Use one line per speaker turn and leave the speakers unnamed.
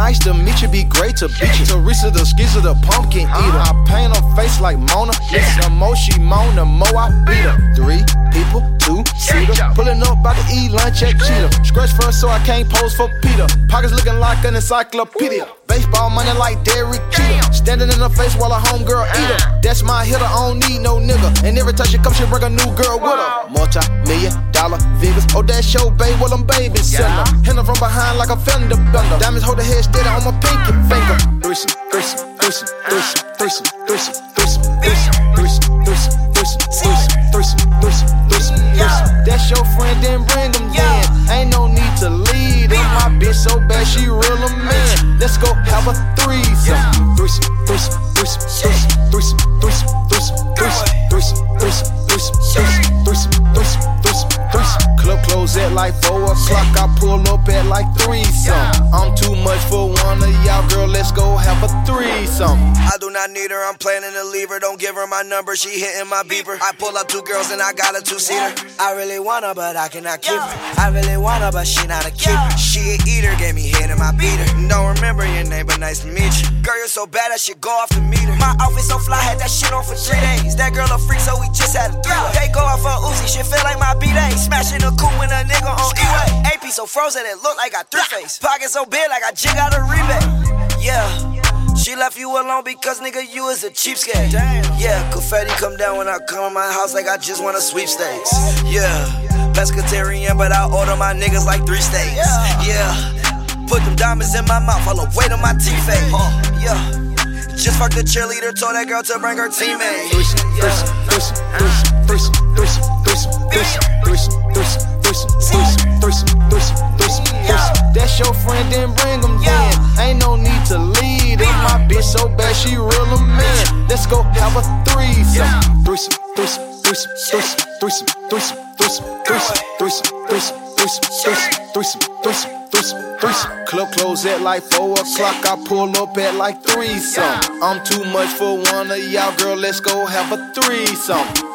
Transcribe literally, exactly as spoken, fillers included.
Nice to meet you, be great to beat you. Teresa the skeezer, the pumpkin eater. I paint her face like Mona Lisa. The more she moan, the more I beat her. Three people, two seater. Pulling up by the E lunch at Cheetah. Scratch first so I can't pose for Peter. Pockets looking like an encyclopedia. Baseball money like Derek Jeter. Standing in her face while a homegirl eat her. That's my hitter, I don't need no nigga. And every time she come, she bring a new girl with her. Multi-million dollar figures. Oh, that's your babe, well, I'm babysitting her. Hit her from behind like a fender bender. Diamonds hold the head steady on my pinky finger. Threesome, threesome, threesome, threesome, threesome, threesome, threesome, threesome, threesome, threesome, threesome, threesome, threesome, threesome, threesome. That's your friend, then bring them in. Ain't no need to lead him. My bitch so bad, she real a man. Let's go have a threesome. Threesome, threesome, threesome, threesome, threesome, threesome, threesome, threesome, threesome, threesome, threesome, threesome, threesome, threesome, threesome. Club close at like four o'clock. I pull up at like threesome. I'm too much for one of y'all, girl. Let's go have a threesome.
I do not need her, I'm planning to leave her. Don't give her my number, she hitting my beeper. I pull up two girls and I got a two-seater. I really want her, but I cannot keep her. I really want her, but she not a keeper. She an eater, gave me hit in my beater. Don't remember your name, but nice to meet you. Girl, you're so bad, I should go off the meter. My outfit so fly, had that shit on for three days. That girl a freak, so we just had a thriller. They go off for Uzi, shit feel like my B-Day. Smashing a coupe with a nigga on E-way. A P so frozen, it look like I three face. Pocket so big, like I jig out a rebate. Yeah. She left you alone because, nigga, you is a cheapskate. Yeah, confetti come down when I come in my house like I just want a sweepstakes. Yeah, pescatarian, but I order my niggas like three steaks. Yeah, put them diamonds in my mouth, I'll wait on my teeth fade. Yeah, just fucked the cheerleader, told that girl to bring her teammate.
Threesome, threesome, threesome, threesome, threesome, threesome, threesome, threesome, threesome, threesome, threesome, threesome, threesome, threesome. That's your friend, then bring them in. Ain't no need to lead him. My bitch so bad, she real a man. Let's go have a threesome. Threesome, threesome, threesome, threesome, threesome, threesome, threesome, threesome, threesome, threesome, threesome, threesome, threesome, threesome, threesome. Club close at like four o'clock. I pull up at like threesome. I'm too much for one of y'all, girl. Let's go have a threesome.